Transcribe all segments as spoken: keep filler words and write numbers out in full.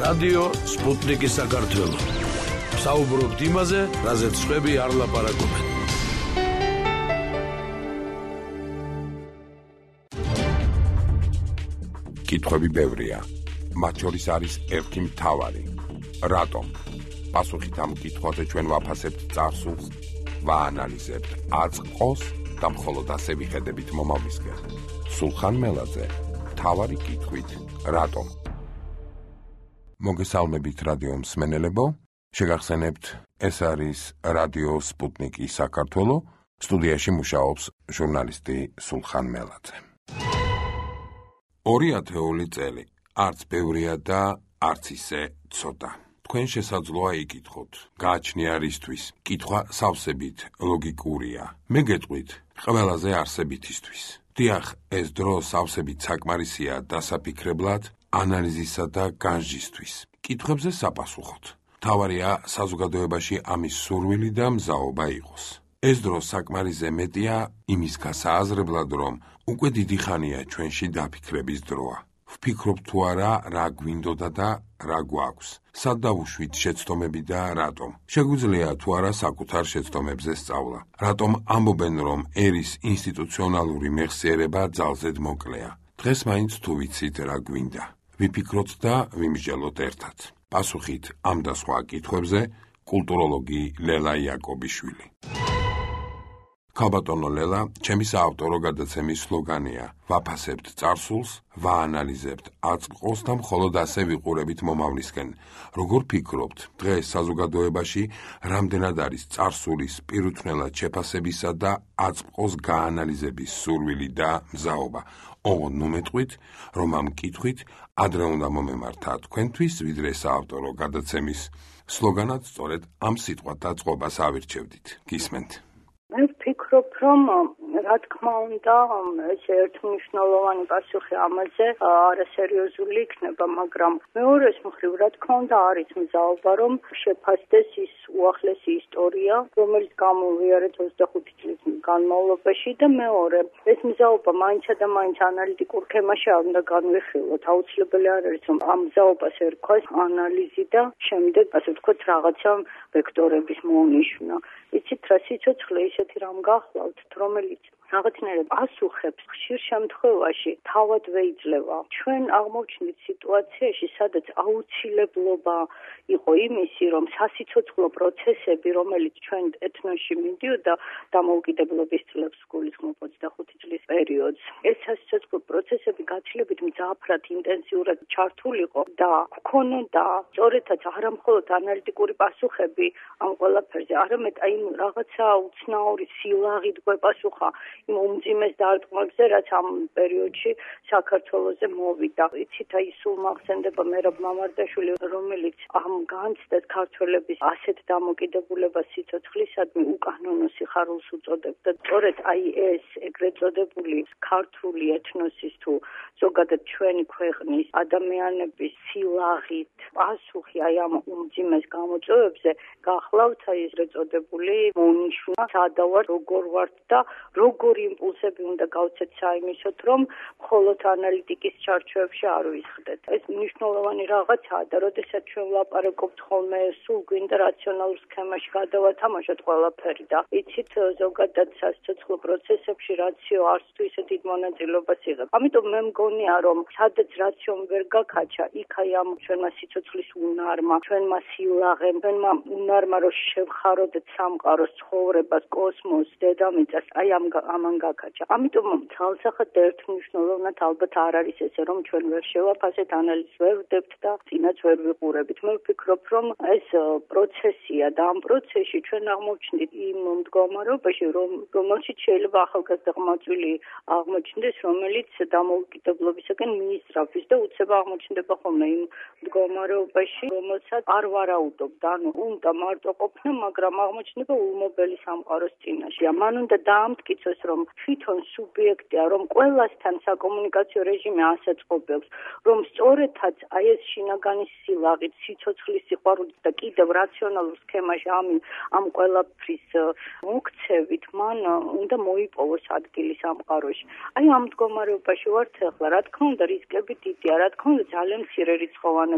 რადიო სპუტნიკი საქართველო. საუბრობთ იმაზე, რაზეც სხვები არ ლაპარაკობენ. კითხვები ბევრია. მათ შორის არის ერთი მთავარი. რატომ? პასუხით ამ კითხვაზე ჩვენ ვაფასებთ წარსულს, ვაანალიზებთ აწყოს და მხოლოდ ასე ვიხედებით მომავლისკენ. სულხან მელაძე, მთავარი კითხვით, რატომ? მოგესალმებით რადიო მსმენელებო, შეგახსენებთ, ეს არის რადიო სპუტნიკი საქართველო, სტუდიაში მუშაობს ჟურნალისტი სულხან მელაძე. ორი ათეული წელი, არც ბევრია და არც ისე ცოტა. თქვენ შესაძლოა იკითხოთ, გააჩნია რისთვის, კითხვა სავსებით ლოგიკურია. მე გეტყვით, ყველაზე არსებითისთვის. დიახ, ეს დრო სავსებით საკმარისია დასაფიქრებლად, ანალიზისა და განსჯისთვის. კითხვებზე საპასუხოდ. მთავარია საზოგადოებაში ამის სურვილი და მზაობა იყოს. ეს დრო საკმარისზე მეტია იმის გასააზრებლად, რომ უკვე დიდი ხანია ჩვენში დაფიქრების დროა. ვფიქრობ თუ არა, რა გვინდოდა და რა გვაქვს. სად დავუშვით შეცდომები და რატომ? შეგვიძლია თუ არა საკუთარ შეცდომებზე სწავლა. რატომ ამბობენ, რომ ერის ინსტიტუციონალური მეხსიერება ძალზედ მოკლეა? დღეს მაინც თუ ვიცით რა გვინდა. ვიფიქროთ და ვიმსჯელოთ ერთად. პასუხით ამ და სხვა კითხვებზე კულტუროლოგი ლელა იაკობიშვილი. ქალბატონო ლელა, ჩემი საავტორო გადაცემის სლოგანია: ვაფასებთ წარსულს, ვაანალიზებთ აწყოს და მხოლოდ ასე ვიყურებით მომავლისკენ. როგორ ფიქრობთ, დღეს საზოგადოებაში რამდენად არის წარსულის პირუთვნელად შეფასებისა და აწყოს გაანალიზების სურვილი და მზაობა? ოღონდ ნუ მეტყვით, რომ ამ კითხვით ადრე უნდა მომემართა თქვენთვის, ვიდრე საავტორო გადაცემის სლოგანად სწორედ ამ სიტყვათა წყობას ავირჩევდით. გისმენთ. მე ვფიქრობ, რომ რა თქმა უნდა, ეს ერთმნიშვნელოვანი პასუხი ამაზე არასერიოზული იქნება, მაგრამ მეორეს მხრივ, რა თქმა უნდა, არის მზაობა, რომ შეფასდეს ის უახლესი ისტორია, რომელიც გამოვიარეთ ოცდახუთი წლის განმავლობაში და მეორე, ეს მზაობა მაინცა და მაინც ანალიტიკურ თემაში არ უნდა განვიხილოთ. აუცილებელი არ არის, რომ ამ მზაობას ერქვას ანალიზი და შემდეგ, ასე ვთქვათ, რაღაცა ვექტორების მოუნიშნა. იცით რა, სიცოცხლე ისეთი რამ გახლავთ, რომელიც რაღაცნაირად პასუხებს ხშირ შემთხვევაში თავად ვეიძლევა. ჩვენ აღმოჩნდით სიტუაციაში, სადაც აუცილებლობა იყო იმისი, რომ სასიცოცხლო პროცესები, რომელიც ჩვენ ეთნოში მიდიოდა დამოუკიდებლობის წლებს გულისხმობ ოცდახუთი წლის პერიოდს, ეს სასიცოცხლო პროცესები გაცილებით მძაფრად, ინტენსიურად ჩართულიყო და გქონოდა სწორედაც არა მხოლოდ ანალიტიკური პასუხები ამ ყველაფერზე, არამედ აი რაღაცა უცნაური სილაღით გვეპასუხა იმ უმძიმეს დარტყმებზე, რაც ამ პერიოდში საქართველოზე მოვიდა. იცით, აი სულ მახსენდება მერაბ მამარდაშვილი, რომელიც ამ განცდას ქართველების ასეთ დამოკიდებულებას სიცოცხლისადმი უკანონო სიხარულს უწოდებდა. სწორედ აი ეს ეგრეთ წოდებული ქართული ეთნოსის თუ ზოგადად ჩვენი ქვეყნის ადამიანების სილაღით პასუხი აი ამ უმძიმეს გამოწვევებზე გახლავთ აი ეგრეთ წოდებული მონიშნა, სადავარ როგორ ვართ და როგორ იმპულსები უნდა გავცეთ საიმისოთ, რომ მხოლოდ ანალიტიკის ჩარჩოებში არ ვისხდეთ. ეს მნიშვნელოვანი რაღაცაა და როდესაც ჩვენ ვლაპარაკობთ ხოლმე, სულ გვინდა რაციონალურ სქემაში გადავათამაშოთ ყველაფერი და იცით, ზოგადად სასიცოცხლო პროცესებში რაციო არც თუ ისე დიდ მონაწილეობას იღებს. ამიტომ მე მგონია, რომ სადაც რაციომ ვერ გაქაჩა, იქ აი ამ ჩვენმა სიცოცხლის უნარმა, ჩვენმა სილაღემ, ჩვენმა უნარმა რომ შევხაროთ სამყაროს, ცხოვრებას, კოსმოსს, დედამიწას, აი ამ ამან გაქაჩა. ამიტომ ძალსახად და ერთმნიშვნელოვნად ალბათ არ არის ესე, რომ ჩვენ ვერ შევაფასეთ, ანალიზს ვერ ვდებთ და წინაც ვერ ვიყურებით. მე ვფიქრობ, რომ ეს პროცესია და ამ პროცესში ჩვენ აღმოჩნდით იმ მდგომარეობაში, რომ რომელშიც შეიძლება ახალგაზრდა ყმაწვილი აღმოჩნდეს, რომელიც დამოუკიდებლობისაკენ მიისწრაფვის და უცებ აღმოჩნდება ხოლმე იმ მდგომარეობაში, რომელსაც არ ვარაუდობთ. ანუ უნდა მარტო ყოფნა, მაგრამ აღმოჩნდება ულმობელი სამყაროს წინაშე. მან უნდა დაამტკიცოს, რომ თვითონ სუბიექტია, რომ ყველასთან საკომუნიკაციო რეჟიმი ასაწყობებს, რომ სწორედაც აი ეს შინაგანი სილაღით, სიცოცხლის სიყვარულით და კიდევ რაციონალურ სქემაში ამ ამ ყველაფრის მოქცევით მან უნდა მოიპოვოს ადგილი სამყაროში. აი ამ მდგომარეობაში ვართ ახლა, რა თქმა უნდა, რისკები დიდია, რა თქმა უნდა, ძალიან მცირე რიცხოვანები ვართ.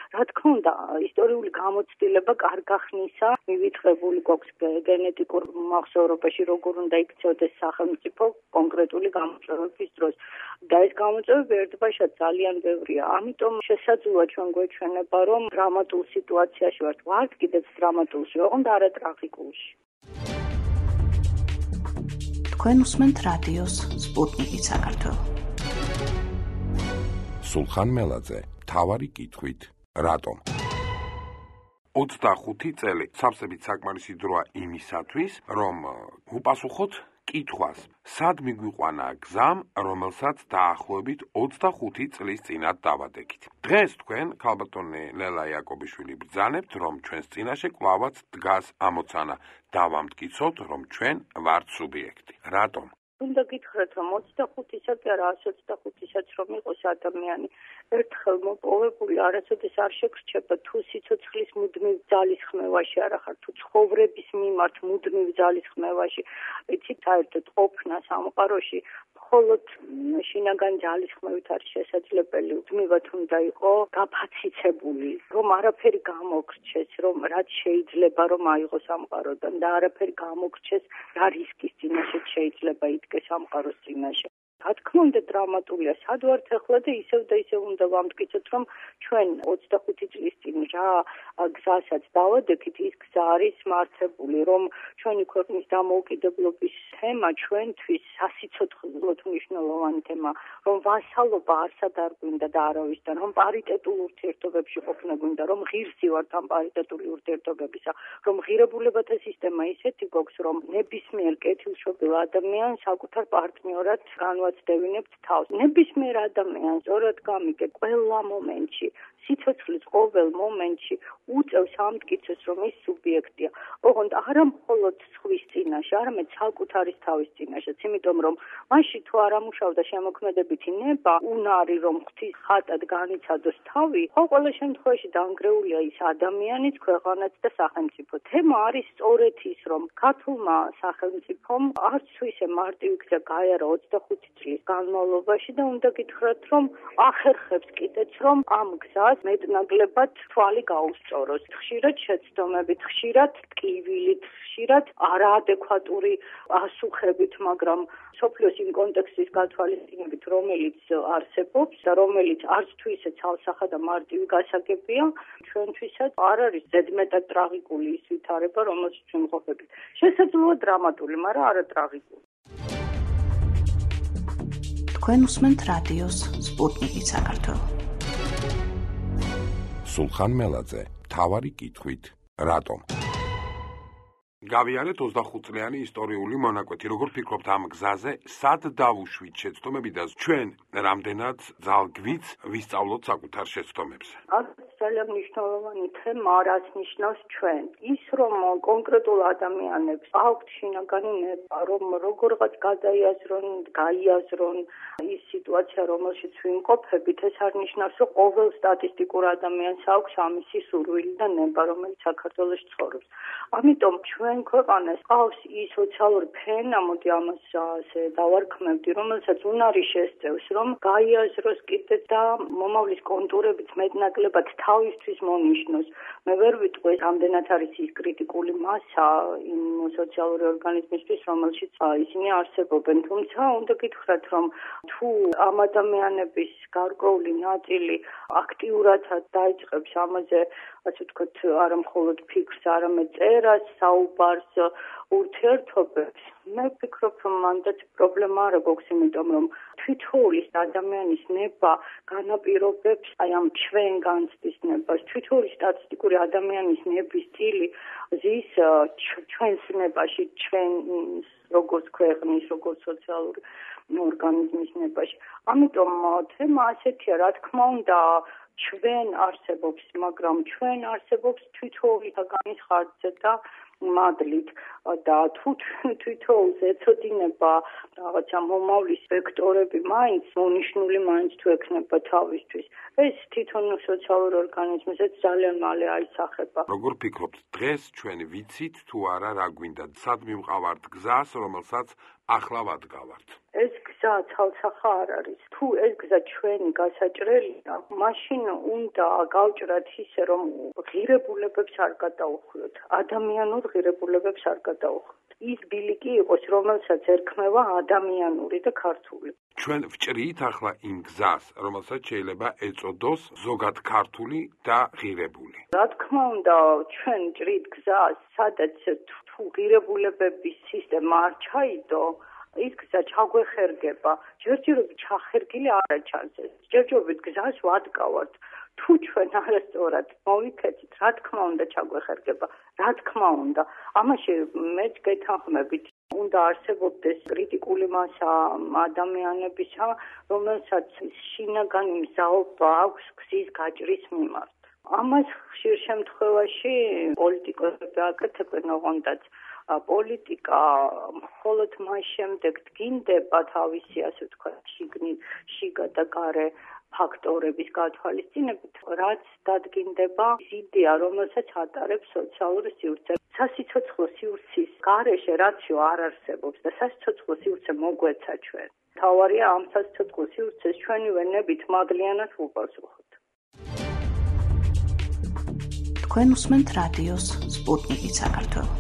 რა თქმა უნდა, ისტორიული გამოცდილება კარგა ხნისა მივიწყებული გვაქვს გენეტიკურ მახსოვრობაში, როგორ უნდა იქცეოდეს სახელმწიფო კონკრეტული გამოწვევების დროს. და ეს გამოწვევები ერთბაშად ძალიან ბევრია. ამიტომ შესაძლოა ჩვენ გვეჩვენება, რომ დრამატულ სიტუაციაში ვართ, ვართ კიდეც დრამატულში, ოღონდ არა ტრაგიკულში. თქვენ უსმენთ რადიოს სპუტნიკი საქართველო. სულხან მელაძე, მთავარი კითხვით, რატომ? ოცდახუთი წელი სავსებით საკმარისი დროა იმისათვის, რომ უპასუხოთ კითხვას, სად მიგვიყვანა გზამ, რომელსაც დაახლოებით ოცდახუთი წლის წინათ დავადექით. დღეს თქვენ, ქალბატონი ლელა იაკობიშვილი, ბრძანებთ, რომ ჩვენს წინაშე კვლავაც დგას ამოცანა. დავამტკიცოთ, რომ ჩვენ ვართ სუბიექტი. რატომ? უნდა გითხრათ, რომ ოცდახუთისაც კი არა, ას ოცდახუთისაც რომ იყოს ადამიანი ერთხელ მოპოვებული, არასოდეს არ შეგრჩება თუ სიცოცხლის მუდმივ ძალისხმევაში არ ახარ, თუ ცხოვრების მიმართ მუდმივ ძალისხმევაში, იცით, საერთოდ ყოფნა სამყაროში მხოლოდ შინაგან ძალისხმევით არის შესაძლებელი. მუდმივად უნდა იყო გაფაციცებული, რომ არაფერი გამოგრჩეს, რომ რაც შეიძლება რომ აიღოს სამყაროდან და არაფერი გამოგრჩეს, რა რისკის წინაშე შეიძლება იდგეს სამყაროს წინაშე. რა თქმა უნდა დრამატულია, სად ვართ ახლა და ისევ და ისევ უნდა ვამტკიცოთ, რომ ჩვენ ოცდახუთი წლის წინ რა გზასაც დავადექით, ის გზა არის მართებული, რომ ჩვენი ქვეყნის დამოუკიდებლობის თემა ჩვენთვის სასიცოცხლოდ მნიშვნელოვანი თემა, რომ ვასალობა არსად არ გვინდა და არავისთან, რომ პარიტეტულ ურთიერთობებში ყოფნა გვინდა, რომ ღირსი ვართ ამ პარიტეტული ურთიერთობებისა, რომ ღირებულებათა სისტემა ისეთი გვაქვს, რომ ნებისმიერ კეთილშობილ ადამიანს საკუთარ პარტნიორად განვაცდევინებთ თავს. ნებისმიერ ადამიანს სწორად გამიგე ყველა მომენტში, სიცოცხლის ყოველ მომენტში უწევს ამტკიცოს, რომ ის სუბიექტია. ოღონდ არა მხოლოდ სხვის წინაშე, არამედ საკუთარის თავის წინაშეც, იმიტომ რომ მაშინ თუ არ ამუშავდა შემოქმედებითი ნება, უნარი რომ ღვთის ხატად განიცადოს თავი, ხო ყველა შემთხვევაში დაანგრეულია ის ადამიანიც, ქვეყანაც და სახელმწიფო. თემა არის სწორედ ის, რომ ქართულმა სახელმწიფომ არც თუ ისე მარტივი გზა გაიარა ოცდახუთი წლის განმავლობაში და უნდა გითხრათ, რომ ახერხებს კიდეც, რომ ამ გზას მეტნაკლებად თვალი გაუსწოროს. ხშირად შეცდომებით, ხშირად ტკივილით, ხშირად არაადეკვატური პასუხებით, მაგრამ სოფლიოს იმ კონტექსტის გათვალისწინებით, რომელიც არსებობს და რომელიც არც თუ ისე ცალსახა და მარტივი გასაგებია, ჩვენთვისაც არ არის ზედმეტად ტრაგიკული ის ვითარება, რომელშიც ჩვენ ვყოფებით. შესაძლოა დრამატული, მაგრამ არა ტრაგიკული. თქვენ უსმენთ რადიოს სპუტნიკი საქართველო. სულხან მელაძე, მთავარი კითხვით, რატომ? გავიარეთ ოცდახუთწლიანი ისტორიული მონაკვეთი. როგორ ფიქრობთ ამ გზაზე, სად დავუშვით შეცდომები და ჩვენ რამდენად ძალგვით ვისწავლოთ საკუთარ შეცდომებს? ძალიან მნიშვნელოვანი თემა, რაც ნიშნავს ჩვენ. ის, რომ კონკრეტულ ადამიანებს აქვთ შინაგანი ნება, რომ როგორღაც გადაიაზრონ, გაიაზრონ ის სიტუაცია, რომელშიც ვიმყოფებით, ეს არ ნიშნავს, რომ ყოველ სტატისტიკურ ადამიანს აქვს ამისი სურვილი და ნება, რომელიც საქართველოში ცხოვრობს. ამიტომ ჩვენ ქვეყანას ყავს ის სოციალური ფენა, მოდი ამას ასე დავარქმევდი, რომელსაც უნარი შესწევს, რომ გაიაზროს კიდეც და მომავლის კონტურებით მეტნაკლებად თავისთვის მონიშნოს. მე ვერ ვიტყვი, რამდენად არის ის კრიტიკული მასა იმ სოციალური ორგანიზმისთვის, რომელშიც ისინი არსებობენ. თუმცა უნდა გითხრათ, რომ თუ ამ ადამიანების გარკვეული ნაწილი აქტიურად დაიწყებს ამაზე, ასე ვთქვათ, არა მხოლოდ ფიქრს, არამედ წერას, საუბარს, ურთიერთობებს, მე ვფიქრობ, რომ მანდაც პრობლემა არ გვაქვს, იმიტომ რომ თვითოულის ადამიანის ნება განაპირობებს აი ამ ჩვენ განცდის ნებას. თვითოული სტატისტიკური ადამიანის ნების სტილი ზის ჩვენს ნებაში, ჩვენ როგორც ქვეყნის, როგორც სოციალური ორგანიზმის ნებაში. ამიტომ თემა ასეთია, რა თქმა უნდა, ჩვენ არსებობს, მაგრამ ჩვენ არსებობს თვითოულისაგანის ხარჯზე და მადლით და თუ თვითოულს ეწოდინება რაღაცა მომავლის ვექტორები მაინც მონიშნული მაინც თუ ექნება თავისთვის, ეს თვითონ სოციალურ ორგანიზმზეც ძალიან მალე აისახება. როგორ ფიქრობთ, დღეს ჩვენ ვიცით თუ არა რა გვინდა, სად მივყავართ გზას, რომელსაც ახლა ვადგავართ. ეს გზა ცალსახა არ არის. თუ ეს გზა ჩვენი გასაჭრელია, მაშინ უნდა გავჭრათ ისე, რომ ღირებულებებს არ გადაუხვიოთ, ადამიანურ ღირებულებებს არ გადაუხვიოთ. ის ბილიკი იყოს, რომელსაც ერქმევა ადამიანური და ქართული. ჩვენ ვჭრით ახლა იმ გზას, რომელსაც შეიძლება ეწოდოს ზოგად ქართული და ღირებული. რა თქმა უნდა, ჩვენ ჭრით გზას, სადაც თუ ღირებულებების სისტემა არ ჩაიდო, ის გზა ჩაგვეხერგება. ჯერჯერობით ჩახერგილი არ ჩანს. ჯერჯერობით გზას ვადგავართ. თუ ჩვენ არასწორად მოვიქეცით, რა თქმა უნდა ჩაგვეხერგება, რა თქმა უნდა. ამაში მეც გეთანხმებით. უნდა არსებობდეს კრიტიკული მასა ადამიანებისა, რომელსაც შინაგანი მზაობა აქვს გზის გაჭრის მიმართ. ამას ხშირ შემთხვევაში პოლიტიკოსები აკეთებენ, ოღონდაც პოლიტიკა მხოლოდ მას შემდეგ დგინდება თავისი, ასე ვთქვათ, შიგნით, შიგა და გარე ფაქტორების გათვალისწინებით, რაც დადგინდება იდეა, რომელსაც ატარებს სოციალური სივრცე. სასიცოცხლო სივრცის გარეშე რაციო არ არსებობს და სასიცოცხლო სივრცე მოგვეცა ჩვენ. თავარია ამ სასიცოცხლო სივრცეს ჩვენივე ნებით მადლიანად ვუპასუხოთ. თქვენ უსმენთ რადიოს სპუტნიკი საქართველო.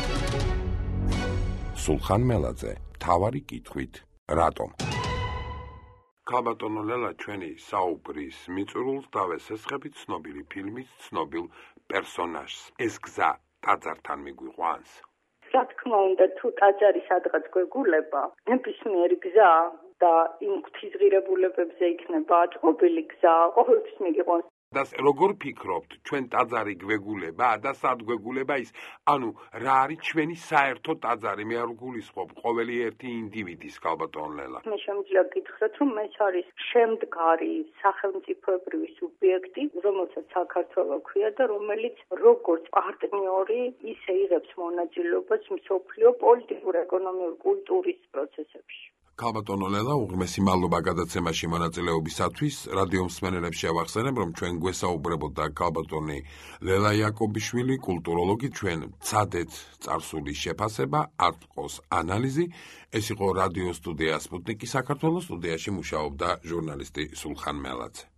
სულხან მელაძე, თავარი კითხვით, რატომ? ქალბატონო ლელა ჩვენი საუბრის მიწურულს დავესესხებით ცნობილი ფილმის ცნობილ პერსონაჟს. ეს გზა ტაძართან მიგვიყვანს? რა თქმა უნდა, თუ ტაძარი სადღაც გვეგულება, ნებისმიერი გზა და იმ ღვთისღირებულებებზე იქნება აწყობილი გზა, ყოველთვის მიგიყვანს. და როგორ ფიქრობთ, ჩვენ ტაძარი გვეგულება და სად გვეგულება ის? ანუ რა არის ჩვენი საერთო ტაძარი? მე არ გულისხმობ ყოველი ერთი ინდივიდის, ქალბატონო ლელა. მე შემიძლია გითხრათ, რომ ეს არის შემდგარი სახელმწიფოებრივი სუბიექტი, რომელსაც საქართველო ქვია და რომელიც როგორც პარტნიორი ისე იღებს მონაწილეობას მსოფლიო პოლიტიკურ, ეკონომიურ, კულტურის პროცესებში. ქალბატონო ლელა, უღრმესი მადლობა გადაცემაში მონაწილეობისათვის. რადიო მსმენელებს შევახსენებ, რომ ჩვენ გვესაუბრებოდა ქალბატონი ლელა იაკობიშვილი, კულტუროლოგი, ჩვენ ცადეთ წარსულის შეფასება, არტყოს ანალიზი. ეს იყო რადიო სტუდია სპუტნიკი საქართველოს, სტუდიაში მუშაობდა ჟურნალისტი სულხან მელაძე.